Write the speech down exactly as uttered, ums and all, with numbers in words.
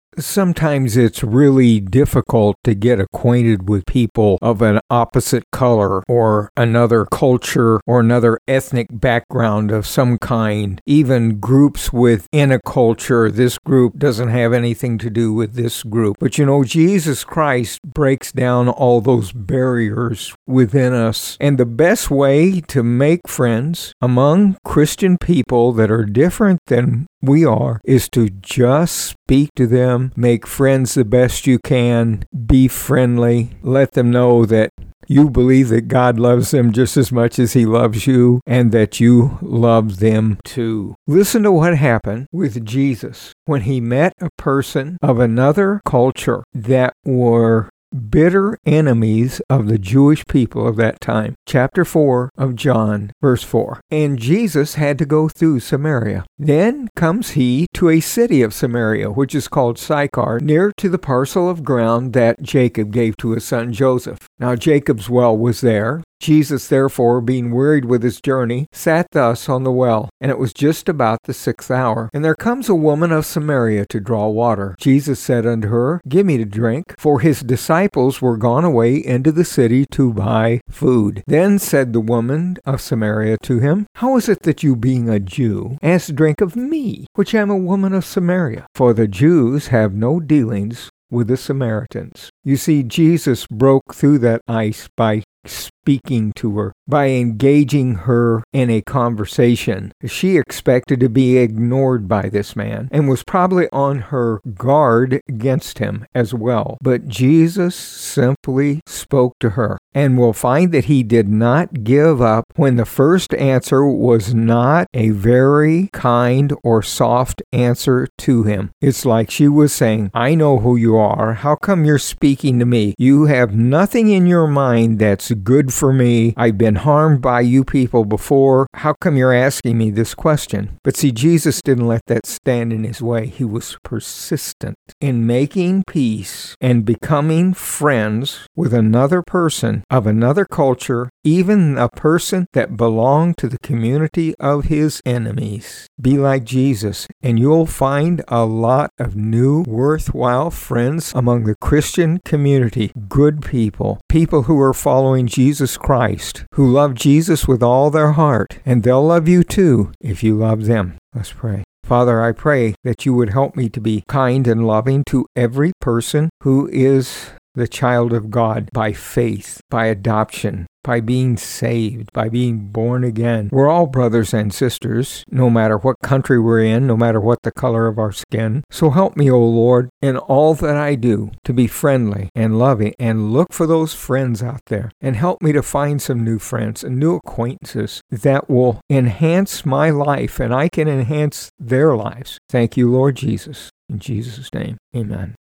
Sometimes it's really difficult to get acquainted with people of an opposite color or another culture or another ethnic background of some kind. Even groups within a culture, this group doesn't have anything to do with this group. But you know, Jesus Christ breaks down all those barriers within us. And the best way to make friends among Christian people that are different than we are is to just speak to them, make friends the best you can, be friendly, let them know that you believe that God loves them just as much as He loves you and that you love them too. Listen to what happened with Jesus when He met a person of another culture that were bitter enemies of the Jewish people of that time. Chapter four of John, verse four. And Jesus had to go through Samaria. Then comes he to a city of Samaria, which is called Sychar, near to the parcel of ground that Jacob gave to his son Joseph. Now Jacob's well was there. Jesus, therefore, being wearied with his journey, sat thus on the well, and it was just about the sixth hour. And there comes a woman of Samaria to draw water. Jesus said unto her, Give me to drink, for his disciples were gone away into the city to buy food. Then said the woman of Samaria to him, How is it that you, being a Jew, ask drink of me, which am a woman of Samaria? For the Jews have no dealings with the Samaritans. You see, Jesus broke through that ice by speaking to her, by engaging her in a conversation. She expected to be ignored by this man and was probably on her guard against him as well. But Jesus simply spoke to her, and we'll find that he did not give up when the first answer was not a very kind or soft answer to him. It's like she was saying, I know who you are. How come you're speaking to me? You have nothing in your mind that's good for me. I've been harmed by you people before. How come you're asking me this question? But see, Jesus didn't let that stand in his way. He was persistent in making peace and becoming friends with another person of another culture, even a person that belonged to the community of his enemies. Be like Jesus, and you'll find a lot of new, worthwhile friends among the Christian community. Good people, people who are following Jesus Christ, who love Jesus with all their heart, and they'll love you too if you love them. Let's pray. Father, I pray that you would help me to be kind and loving to every person who is the child of God by faith, by adoption, by being saved, by being born again. We're all brothers and sisters, no matter what country we're in, no matter what the color of our skin. So help me, O Lord, in all that I do to be friendly and loving and look for those friends out there. And help me to find some new friends and new acquaintances that will enhance my life and I can enhance their lives. Thank you, Lord Jesus. In Jesus' name, amen.